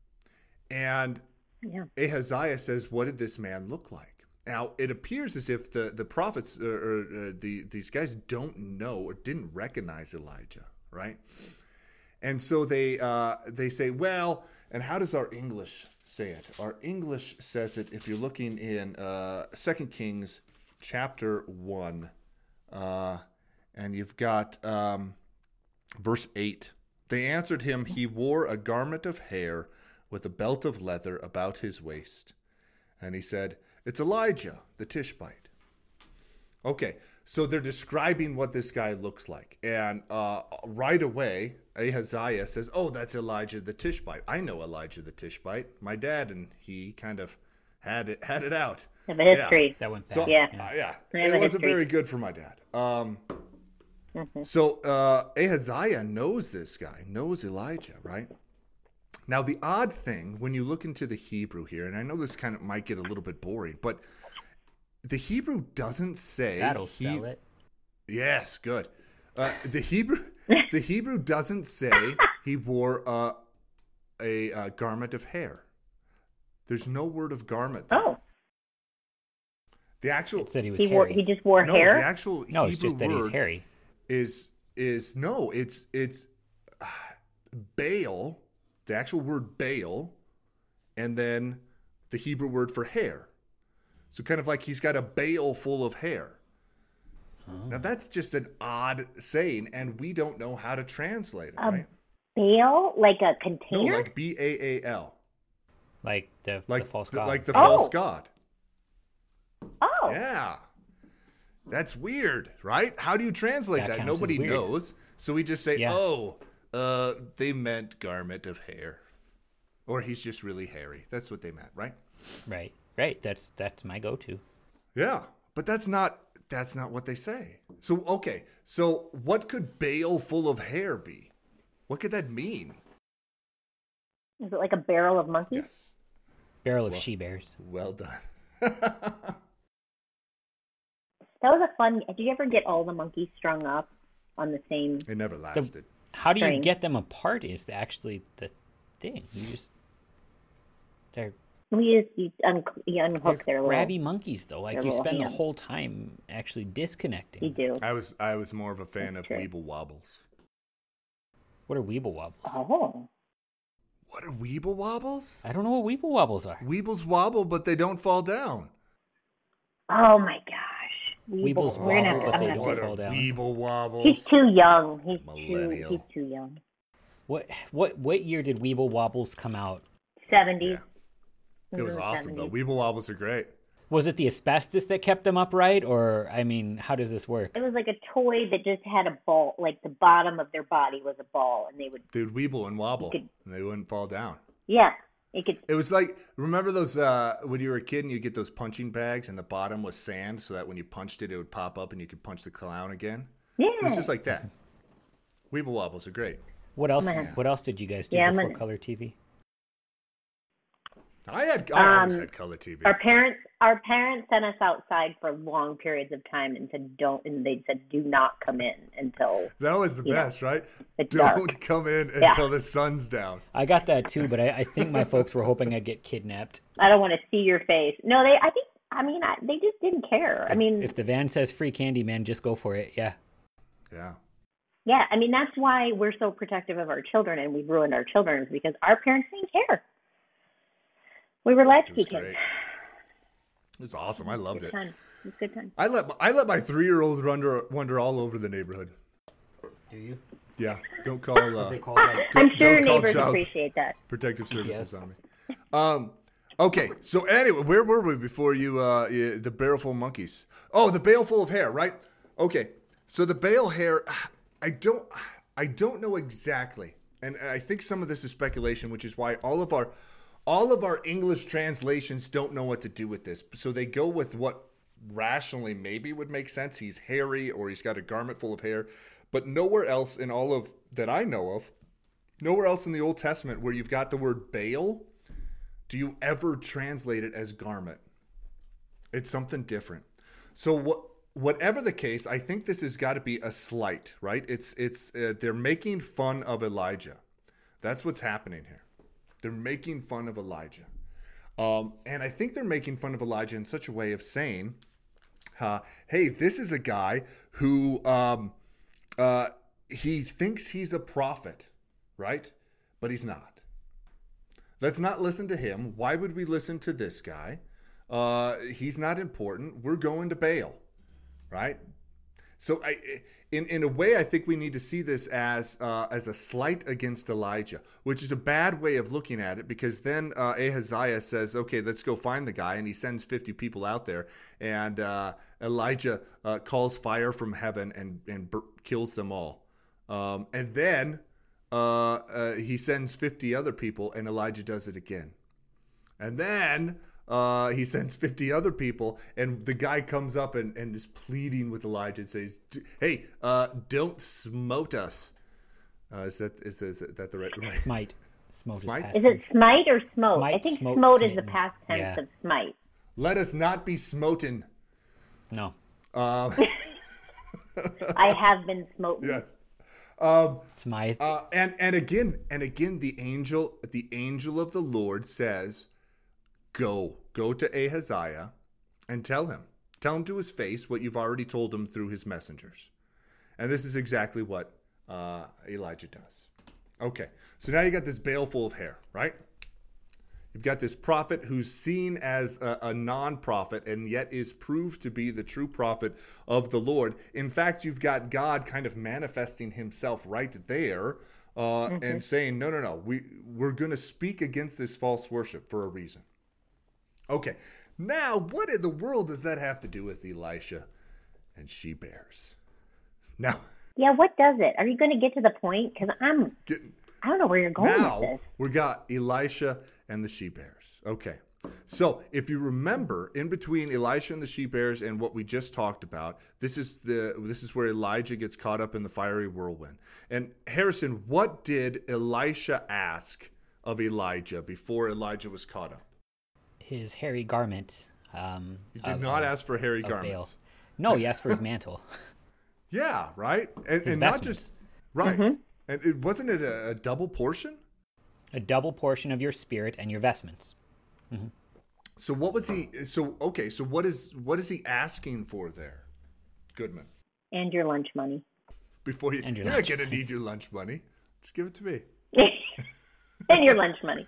And Yeah. Ahaziah says, what did this man look like? Now, it appears as if the, the prophets or, or uh, the these guys don't know or didn't recognize Elijah, right? And so they uh, they say, well, and how does our English say it? Our English says it, if you're looking in uh, Second Kings chapter one, uh, and you've got um, verse eight. They answered him, he wore a garment of hair with a belt of leather about his waist. And he said, it's Elijah, the Tishbite. Okay, so they're describing what this guy looks like. And uh, right away, Ahaziah says, oh, that's Elijah the Tishbite. I know Elijah the Tishbite. My dad and he kind of had it had it out. Have a history. That went back. So, Yeah. uh, yeah, I have it a wasn't history. very good for my dad. Um, Mm-hmm. So uh, Ahaziah knows this guy, knows Elijah, right? Now, the odd thing, when you look into the Hebrew here, and I know this kind of might get a little bit boring, but the Hebrew doesn't say... That'll he- sell it. Yes, good. Uh, the Hebrew the Hebrew doesn't say he wore uh, a, uh garment of hair. There's no word of garment there. Oh, The actual... It said he was he wore. hairy. He just wore no, hair. the actual no, it's Hebrew just that he's word hairy. is is no, it's it's uh, Baal, the actual word Baal, and then the Hebrew word for hair. So kind of like he's got a bale full of hair. Now that's just an odd saying, and we don't know how to translate it, Um, right? Bale, like a No, container. like B A A L, Like the, like the false the, god. like the Oh. false god. oh, Yeah. That's weird, right? How do you translate That that? counts as Nobody weird. knows. So we just say, Yeah. oh, uh, they meant garment of hair. Or he's just really hairy. That's what they meant, right? Right. Right. That's that's my go-to. Yeah. But that's not that's not what they say. So okay. So what could bale full of hair be? What could that mean? is it like a barrel of monkeys? Yes. Barrel of she-bears. Well done. That was a fun. Did you ever get all the monkeys strung up on the same? It never lasted. How do you String. get them apart is actually the thing. You just they're We just you, un- you they're unhook their little. grabby monkeys though. Like their you little spend the hands. whole time actually You disconnecting. do. I was I was more of a fan That's of true. Weeble Wobbles. What are weeble wobbles? Oh, What are Weeble Wobbles? I don't know what weeble wobbles are. Weebles wobble, but they don't fall down. oh my gosh. Weeble. Weebles We're gonna wobble, have but to. they I'm don't gonna- What fall are down. Weeble Wobbles? He's too young. He's too. Millennial. He's too young. What what what year did weeble wobbles come out? Seventies. Yeah. It was awesome though. Weeble Wobbles are great. Was it the asbestos that kept them upright, or I mean, how does this work? It was like a toy that just had a ball. Like the bottom of their body was a ball, and they would. They would weeble and wobble, could- and they wouldn't fall down. Yeah, it could. It was like, remember those, uh, when you were a kid and you get those punching bags and the bottom was sand so that when you punched it, it would pop up and you could punch the clown again? Yeah. It was just like that. Weeble Wobbles are great. What else? gonna- What else did you guys do Yeah, I'm before gonna- color T V? I had, I always Um, had color T V. Our parents, our parents sent us outside for long periods of time and said, "Don't," and they said, "Do not come in until." That was the Yeah. best, right? It's Don't dark. come in Yeah. until the sun's down. I got that too, but I, I think my folks were hoping I'd get kidnapped. I don't want to see your face. No, they. I think I mean, I, they just didn't care. I mean, If the van says free candy, man, just go for it. Yeah. Yeah. yeah, I mean, that's why we're so protective of our children and we've ruined our children is because our parents didn't care. We were It latchkey was kids. great. It was awesome. I loved Good it. time. It was a good time. I let my, I let my three year old wander wander all over the neighborhood. Do you? Yeah. Don't call uh, They call like I'm don't- sure your don't call neighbors child- appreciate that. protective services Yes. on me. Um. Okay. So anyway, where were we before you? Uh, you- the barrel full of monkeys. Oh, the bale full of hair. Right. Okay. So the bale hair. I don't. I don't know exactly, and I think some of this is speculation, which is why all of our all of our English translations don't know what to do with this. So they go with what rationally maybe would make sense. He's hairy or he's got a garment full of hair, but nowhere else in all of that I know of, nowhere else in the Old Testament where you've got the word bale, do you ever translate it as garment. It's something different. So what whatever the case, I think this has got to be a slight, right? It's it's uh, they're making fun of Elijah. That's what's happening here. They're making fun of Elijah. Um, and I think they're making fun of Elijah in such a way of saying, uh, hey, this is a guy who um, uh, he thinks he's a prophet, right? But he's not. Let's not listen to him. Why would we listen to this guy? Uh, he's not important. We're going to Baal, right? So I, in in a way, I think we need to see this as uh, as a slight against Elijah, which is a bad way of looking at it, because then uh, Ahaziah says, okay, let's go find the guy, and he sends fifty people out there, and uh, Elijah uh, calls fire from heaven and, and bur- kills them all. Um, and then uh, uh, he sends fifty other people, and Elijah does it again. And then Uh, he sends fifty other people, and the guy comes up and, and is pleading with Elijah and says, hey, uh, don't smote us. Uh, is that is, is that the right? right? Smite. Smote Smite? is past Is it tense. smite or smote? Smite, I think smote, smote is the smitten. past tense Yeah. of smite. Let us not be smoten. No. Uh, I have been smoten. yes. Um, Smite. uh, and and again and again, the angel the angel of the Lord says, Go, go to Ahaziah and tell him. Tell him to his face what you've already told him through his messengers. And this is exactly what uh, Elijah does. Okay, so now you got this bale full of hair, right? You've got this prophet who's seen as a, a non-prophet and yet is proved to be the true prophet of the Lord. In fact, you've got God kind of manifesting himself right there uh, Mm-hmm. and saying, no, no, no, we, we're going to speak against this false worship for a reason. Okay, now what in the world does that have to do with Elisha and she-bears? Now, Yeah, what does it? Are you going to get to the point? Because I'm, getting, I don't know where you're going now with this. we got Elisha and the she-bears. Okay, so if you remember, in between Elisha and the she-bears and what we just talked about, this is the this is where Elijah gets caught up in the fiery whirlwind. And Harrison, what did Elisha ask of Elijah before Elijah was caught up? His hairy garment. Um, He did of- not of- ask for hairy of garments. Baal. No, he asked for his mantle. Yeah, right? And, His and not vestments. just, right. And it wasn't it a, a double portion? A double portion of your spirit and your vestments. So what was he, so, okay, so what is, what is he asking for there, Goodman? And your lunch money. Before you, And your you're not lunch going to need your lunch money. Just give it to me. And your lunch money.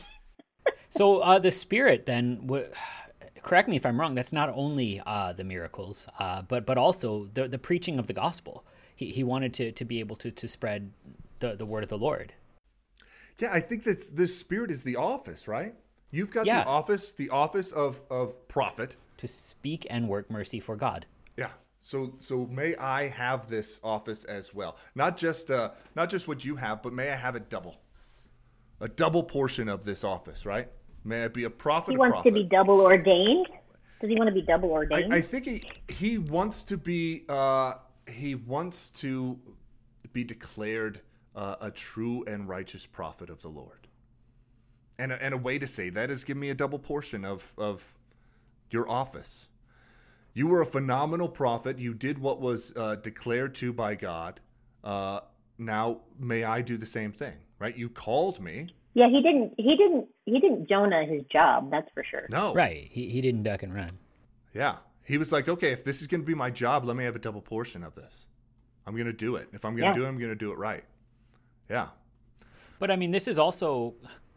So uh, the spirit then, w- correct me if I'm wrong, that's not only uh, the miracles, uh, but but also the the preaching of the gospel. He he wanted to, to be able to, to spread the, the word of the Lord. Yeah, I think that's, this spirit is the office, right? You've got Yeah. the office, the office of, of prophet. To speak and work mercy for God. Yeah. So so may I have this office as well. Not just uh not just what you have, but may I have it double. A double portion of this office, right? May I be a prophet He of wants prophet. to be double ordained. Does he want to be double ordained? I, I think he he wants to be uh he wants to be declared uh, a true and righteous prophet of the Lord. And a, and a way to say that is give me a double portion of of your office. You were a phenomenal prophet. You did what was uh, declared to by God. Uh, now may I do the same thing, right? You called me. yeah, he didn't. He didn't. He didn't Jonah his job. That's for sure. No. Right. He he didn't duck and run. Yeah. He was like, okay, if this is going to be my job, let me have a double portion of this. I'm going to do it. If I'm going to Yeah. do it, I'm going to do it right. Yeah. But I mean, this is also,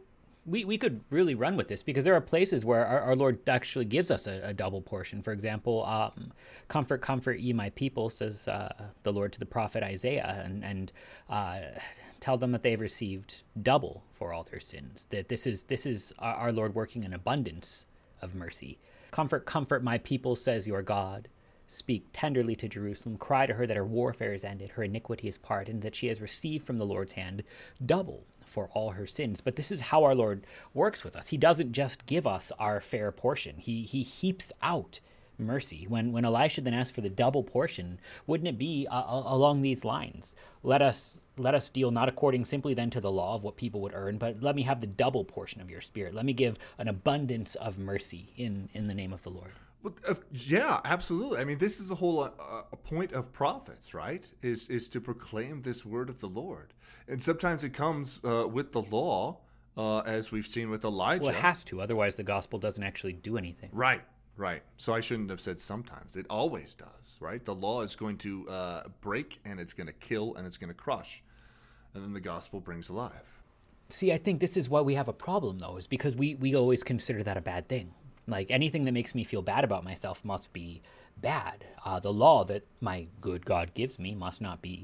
we, we could really run with this because there are places where our, our Lord actually gives us a, a double portion. For example, um, comfort, comfort ye my people, says uh, the Lord to the prophet Isaiah, and, and uh, tell them that they've received double for all their sins. That this is, this is our, our Lord working in abundance of mercy. Comfort, comfort my people, says your God. Speak tenderly to Jerusalem. Cry to her that her warfare is ended, her iniquity is pardoned, that she has received from the Lord's hand double for all her sins. But this is how our Lord works with us. He doesn't just give us our fair portion. He he heaps out mercy. When when Elisha then asked for the double portion, wouldn't it be uh, along these lines? Let us let us deal not according simply then to the law of what people would earn, but let me have the double portion of your spirit. Let me give an abundance of mercy in in the name of the Lord. Well, uh, yeah, absolutely. I mean, this is the whole uh, uh, point of prophets, right? Is is to proclaim this word of the Lord, and sometimes it comes uh, with the law, uh, as we've seen with Elijah. Well, it has to, otherwise the gospel doesn't actually do anything. Right, right. So I shouldn't have said sometimes. It always does, right? The law is going to uh, break, and it's going to kill, and it's going to crush, and then the gospel brings alive. See, I think this is why we have a problem, though, is because we we always consider that a bad thing. Like, anything that makes me feel bad about myself must be bad. Uh, the law that my good God gives me must not be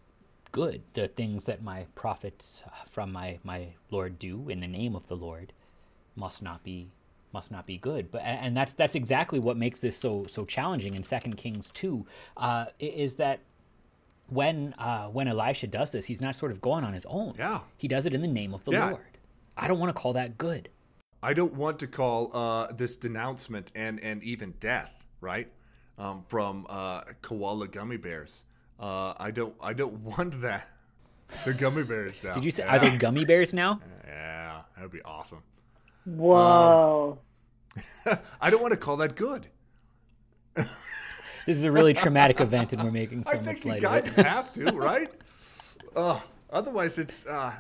good. The things that my prophets from my, my Lord do in the name of the Lord must not be must not be good. But and that's that's exactly what makes this so so challenging in Second Kings two. Uh, is that when uh, when Elisha does this, he's not sort of going on his own. Yeah. He does it in the name of the Yeah. Lord. I don't want to call that good. I don't want to call uh, this denouncement and, and even death, right, um, from uh, koala gummy bears. Uh, I don't I don't want that. They're gummy bears now. Did you say, Yeah. are they gummy bears now? Yeah, that would be awesome. Whoa. I don't want to call that good. This is a really traumatic event, and we're making so I much think you light kind of of it. have to, right? Uh, otherwise, it's uh,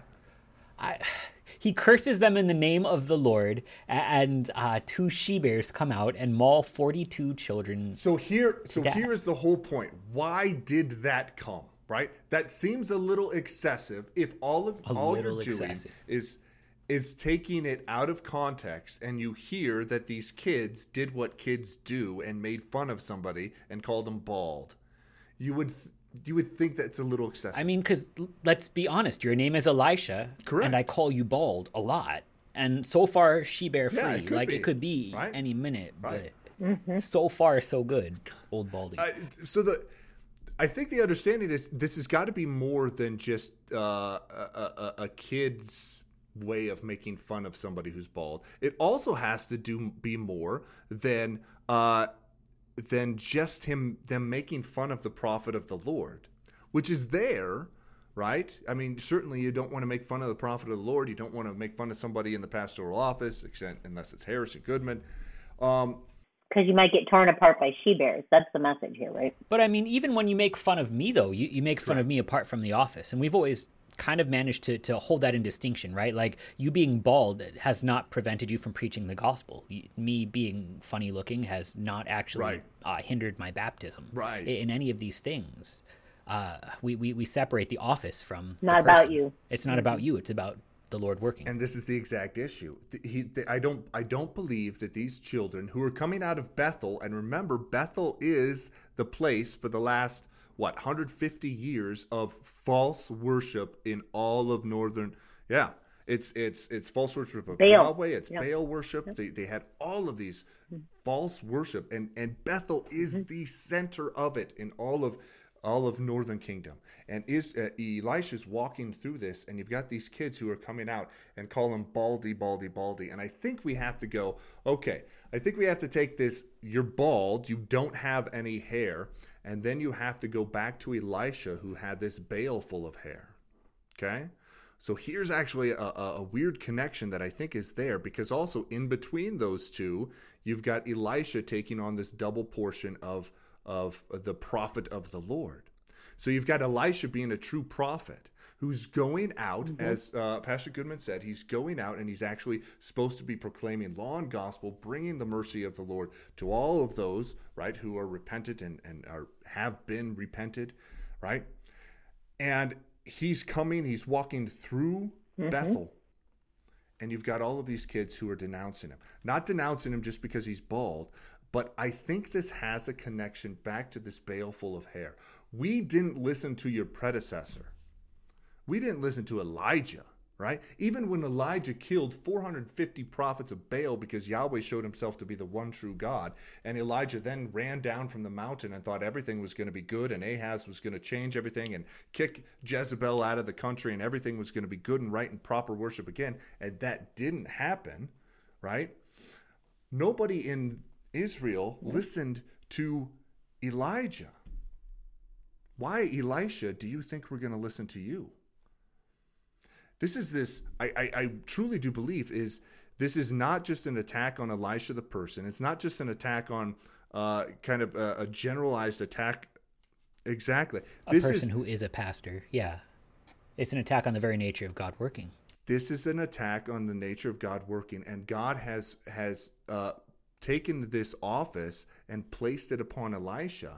I, he curses them in the name of the Lord, a- and uh, two she-bears come out and maul forty-two children. so here. So death. here is the whole point. Why did that come? Right? That seems a little excessive. If all of A all you're little doing excessive. is is taking it out of context, and you hear that these kids did what kids do and made fun of somebody and called them bald, you would th- you would think that's a little excessive. I mean, because let's be honest, your name is Elisha, Correct. and I call you bald a lot. And so far, she-bear free. Yeah, it could like, be, it could be right? any minute, Right. but so far, so good. Old Baldy. Uh, so the I think the understanding is this has got to be more than just uh, a, a, a kid's way of making fun of somebody who's bald. It also has to do be more than uh, than just him them making fun of the prophet of the Lord, which is there, right? I mean, certainly you don't want to make fun of the prophet of the Lord. You don't want to make fun of somebody in the pastoral office, except unless it's Harrison Goodman. Um, Because you might get torn apart by she-bears. That's the message here, right? But I mean, even when you make fun of me, though, you, you make fun of Right. me apart from the office. And we've always kind of managed to, to hold that in distinction, right? Like, you being bald has not prevented you from preaching the gospel. You- Me being funny looking has not actually Right. uh, hindered my baptism. Right. In, in any of these things. Uh, we, we, we separate the office from the Not about person. you. It's not about you. It's about the Lord working. And this is the exact issue. Th- He, th- I don't, I don't believe that these children who are coming out of Bethel, and remember, Bethel is the place for the last what one hundred fifty years of false worship in all of northern. Yeah, it's it's it's false worship of Baal. Yahweh. It's Yep. Baal worship. They they had all of these false worship, and and Bethel is the center of it in all of. all of Northern Kingdom. And is uh, Elisha's walking through this, and you've got these kids who are coming out and call him baldy, baldy, baldy. And I think we have to go, okay, I think we have to take this, you're bald, you don't have any hair, and then you have to go back to Elisha, who had this bale full of hair. Okay? So here's actually a, a, a weird connection that I think is there, because also in between those two, you've got Elisha taking on this double portion of of the prophet of the Lord. So you've got Elisha being a true prophet who's going out, Mm-hmm. as uh, Pastor Goodman said, he's going out and he's actually supposed to be proclaiming law and gospel, bringing the mercy of the Lord to all of those, right, who are repentant and, and are have been repented, right? And he's coming, he's walking through Mm-hmm. Bethel. And you've got all of these kids who are denouncing him. Not denouncing him just because he's bald, but I think this has a connection back to this Baal full of hair. We didn't listen to your predecessor. We didn't listen to Elijah, right? Even when Elijah killed four hundred fifty prophets of Baal because Yahweh showed himself to be the one true God, and Elijah then ran down from the mountain and thought everything was going to be good and Ahaz was going to change everything and kick Jezebel out of the country and everything was going to be good and right and proper worship again, and that didn't happen, right? Nobody in Israel listened to Elijah. Why, Elisha, do you think we're going to listen to you? This is this, I, I, I truly do believe, is this is not just an attack on Elisha the person. It's not just an attack on uh, kind of a, a generalized attack. Exactly. A This person is, who is a pastor, yeah. It's an attack on the very nature of God working. This is an attack on the nature of God working, and God has has uh, taken this office and placed it upon Elisha.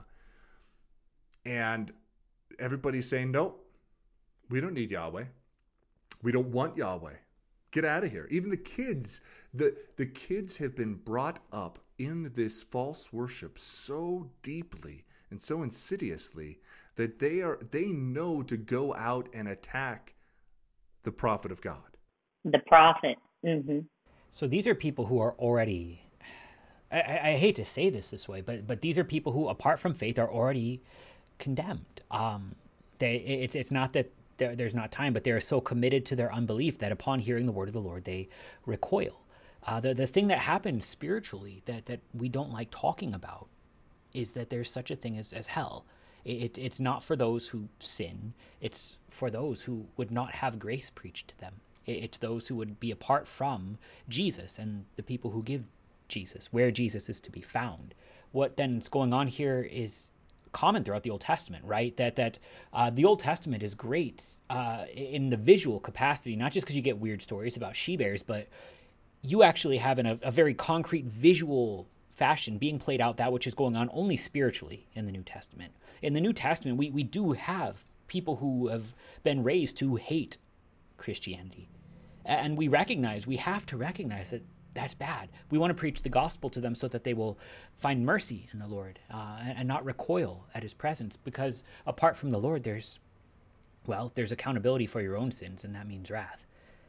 And everybody's saying, nope, we don't need Yahweh. We don't want Yahweh. Get out of here. Even the kids, the, the kids have been brought up in this false worship so deeply and so insidiously that they are they know to go out and attack the prophet of God. The prophet. Mm-hmm. So these are people who are already, I, I, I hate to say this this way, but but these are people who, apart from faith, are already condemned. Um, they it's it's not that there, there's not time, but they are so committed to their unbelief that upon hearing the word of the Lord, they recoil. Uh, the the thing that happens spiritually that that we don't like talking about is that there's such a thing as, as hell. It, it it's not for those who sin. It's for those who would not have grace preached to them. It, it's those who would be apart from Jesus and the people who give Jesus, where Jesus is to be found. What then is going on here is common throughout the Old Testament, right? That that uh, the Old Testament is great uh, in the visual capacity, not just because you get weird stories about she-bears, but you actually have in a, a very concrete visual fashion being played out that which is going on only spiritually in the New Testament. In the New Testament, we, we do have people who have been raised to hate Christianity. And we recognize, we have to recognize that that's bad. We want to preach the gospel to them so that they will find mercy in the Lord uh, and, and not recoil at his presence, because apart from the Lord, there's, well, there's accountability for your own sins, and that means wrath.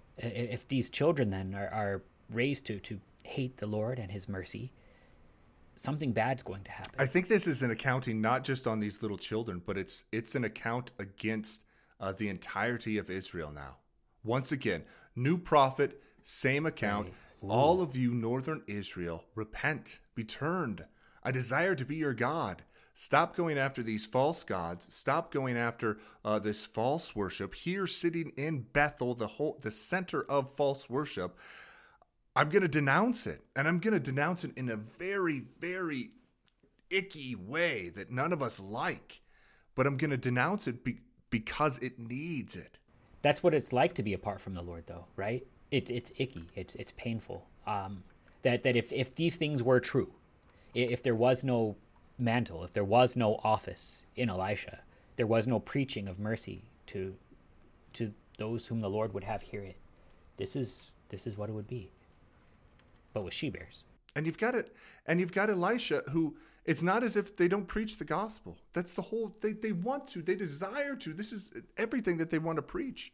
If these children then are, are raised to, to hate the Lord and his mercy, something bad's going to happen. I think this is an accounting not just on these little children, but it's it's an account against uh, the entirety of Israel now. Once again, new prophet, same account. Right. All of you, northern Israel, repent, be turned. I desire to be your God. Stop going after these false gods. Stop going after uh, this false worship. Here, sitting in Bethel, the whole, the center of false worship, I'm going to denounce it. And I'm going to denounce it in a very, very icky way that none of us like. But I'm going to denounce it be- because it needs it. That's what it's like to be apart from the Lord, though, right? It, it's icky. It's it's painful. Um, that that if, if these things were true, if there was no mantle, if there was no office in Elisha, there was no preaching of mercy to to those whom the Lord would have hear it, this is this is what it would be. But with she-bears. And you've got it, and you've got Elisha, who it's not as if they don't preach the gospel. That's the whole. They they want to. They desire to. This is everything that they want to preach.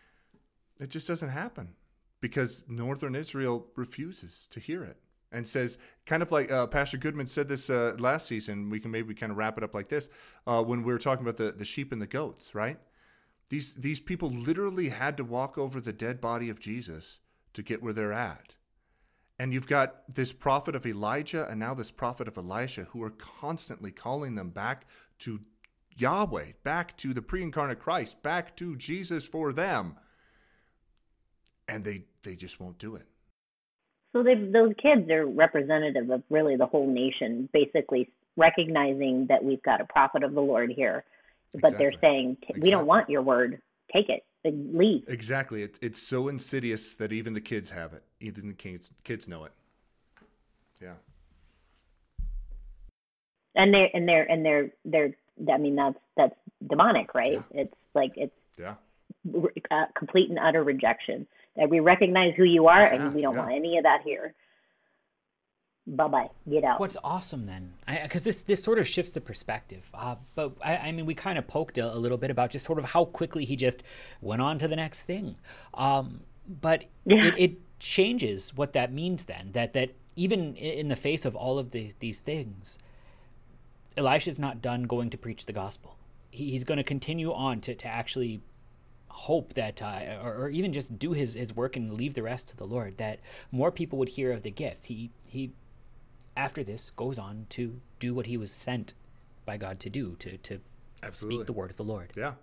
It just doesn't happen because northern Israel refuses to hear it and says, kind of like uh, Pastor Goodman said this uh, last season. We can maybe kind of wrap it up like this uh, when we were talking about the the sheep and the goats, right? These these people literally had to walk over the dead body of Jesus to get where they're at. And you've got this prophet of Elijah and now this prophet of Elisha who are constantly calling them back to Yahweh, back to the pre-incarnate Christ, back to Jesus for them. And they, they just won't do it. So they, those kids are representative of really the whole nation, basically recognizing that we've got a prophet of the Lord here but they're Exactly. saying, "We Exactly. don't want your word. Take it. Leave." Exactly. It, it's so insidious that even the kids have it. Even the kids kids know it. Yeah. And they're and they're and they're they're. I mean, that's that's demonic, right? Yeah. It's like it's Yeah. uh, complete and utter rejection. That we recognize who you are, Yeah, and we don't yeah. want any of that here. Bye bye. Get out. What's awesome then, because this this sort of shifts the perspective. Uh, but I, I mean, we kind of poked a, a little bit about just sort of how quickly he just went on to the next thing. Um, but Yeah. it, it changes what that means then. That that even i- in the face of all of the, these things, Elisha's not done going to preach the gospel. He, he's going to continue on to, to actually hope that, uh, or, or even just do his, his work and leave the rest to the Lord, that more people would hear of the gift. He, he, after this, goes on to do what he was sent by God to do, to, to Absolutely. speak the word of the Lord. Yeah.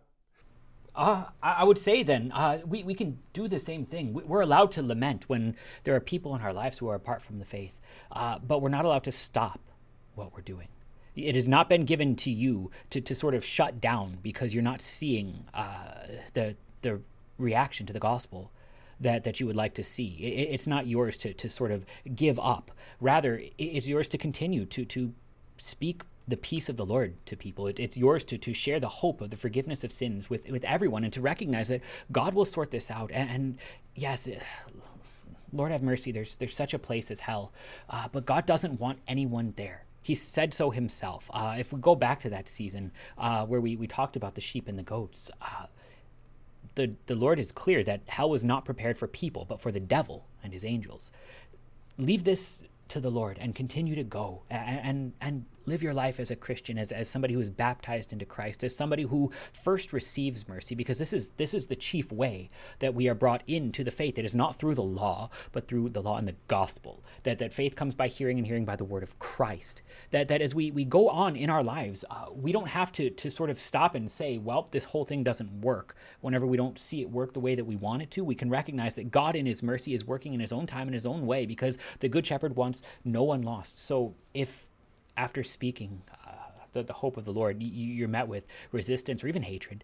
Uh, I I would say then, uh, we, we can do the same thing. We- We're allowed to lament when there are people in our lives who are apart from the faith, uh, but we're not allowed to stop what we're doing. It has not been given to you to, to sort of shut down because you're not seeing uh, the the reaction to the gospel that, that you would like to see. It, it's not yours to, to sort of give up. Rather, it- it's yours to continue to to speak the peace of the Lord to people. It, it's yours to to share the hope of the forgiveness of sins with, with everyone, and to recognize that God will sort this out. And, and yes, eh, Lord have mercy, there's there's such a place as hell, uh, but God doesn't want anyone there. He said so himself. Uh, if we go back to that season uh, where we, we talked about the sheep and the goats, uh, the, the Lord is clear that hell was not prepared for people, but for the devil and his angels. Leave this to the Lord and continue to go and and, and live your life as a Christian, as, as somebody who is baptized into Christ, as somebody who first receives mercy, because this is this is the chief way that we are brought into the faith. It is not through the law, but through the law and the gospel. That that faith comes by hearing, and hearing by the word of Christ. That that as we, we go on in our lives, uh, we don't have to to sort of stop and say, well, this whole thing doesn't work. Whenever we don't see it work the way that we want it to, we can recognize that God in his mercy is working in his own time, in his own way, because the Good Shepherd wants no one lost. So if after speaking uh, the, the hope of the Lord, you, you're met with resistance or even hatred,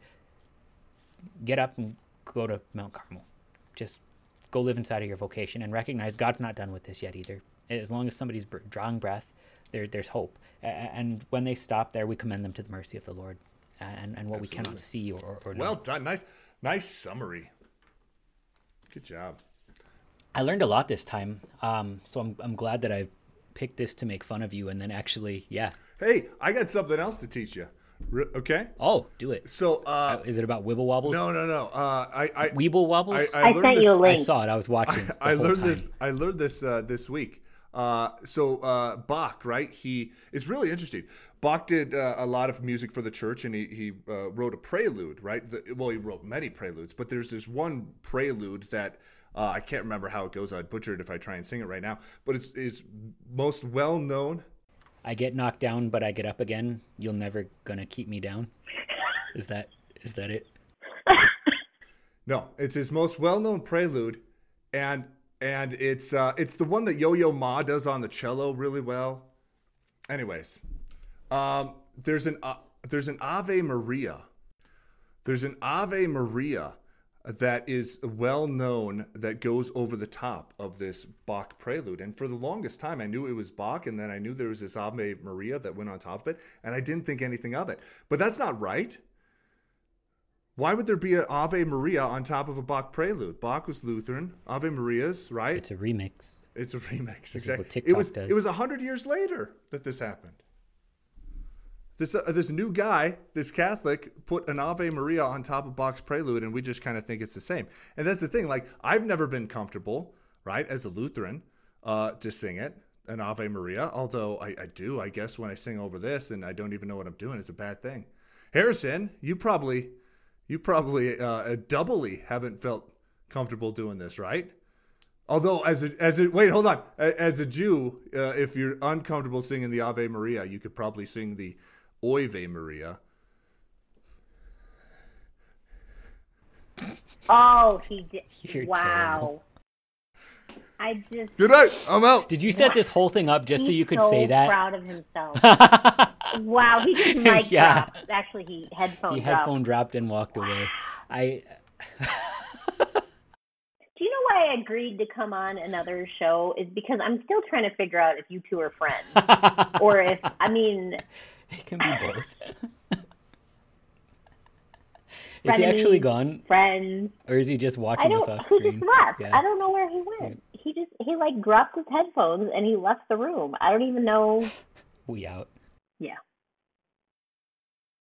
get up and go to Mount Carmel. Just go live inside of your vocation and recognize God's not done with this yet either. As long as somebody's br- drawing breath, there, there's hope. A- and when they stop there, we commend them to the mercy of the Lord and, and what we cannot see or, or know. Well done. Nice, nice summary. Good job. I learned a lot this time, um, so I'm I'm glad that I picked this to make fun of you, and then actually, yeah. Hey, I got something else to teach you. Re- okay. Oh, do it. So, uh, Uh, is it about Wibble Wobbles? no, no, no. Uh, I, I, Weeble Wobbles? I, I learned sent this, you a I link. saw it. I was watching. The I whole learned time. this. I learned this uh, this week. Uh, so uh, Bach, right? He it's really interesting. Bach did uh, a lot of music for the church, and he he uh, wrote a prelude, right? The, well, he wrote many preludes, but there's this one prelude that uh, I can't remember how it goes. I'd butcher it if I try and sing it right now. But it's is most well known. I get knocked down, but I get up again. You'll never gonna keep me down. Is that is that it? No, it's his most well known prelude, and and it's uh, it's the one that Yo-Yo Ma does on the cello really well. Anyways, um, there's an uh, there's an Ave Maria. There's an Ave Maria that is well known that goes over the top of this Bach prelude. And for the longest time, I knew it was Bach, and then I knew there was this Ave Maria that went on top of it, and I didn't think anything of it. But that's not right. Why would there be an Ave Maria on top of a Bach prelude? Bach was Lutheran. Ave Maria's, right? It's a remix. It's a remix, is what exactly. TikTok It was does. it was a hundred years later that this happened. This uh, this new guy, this Catholic, put an Ave Maria on top of Bach's prelude, and we just kind of think it's the same. And that's the thing. Like, I've never been comfortable, right, as a Lutheran, uh, to sing it, an Ave Maria. Although I, I do, I guess, when I sing over this, and I don't even know what I'm doing, it's a bad thing. Harrison, you probably, you probably uh, doubly haven't felt comfortable doing this, right? Although, as a, as a, wait, hold on. A- As a Jew, uh, if you're uncomfortable singing the Ave Maria, you could probably sing the Oive Maria. Oh, he did. You're Wow. I just. Good night. I'm out. Did you set this whole thing up just so he's you could so say that? proud of himself. Wow, he just mic Yeah. dropped. Actually, he headphone He dropped. headphone dropped and walked away. I. Do you know why I agreed to come on another show? Is because I'm still trying to figure out if you two are friends. Or if, I mean... It can be both. Is he actually frenemies, gone? Friends. Or is he just I watching us don't, off he screen? just left. Yeah. I don't know where he went. He just, he like dropped his headphones and he left the room. I don't even know. We out. Yeah.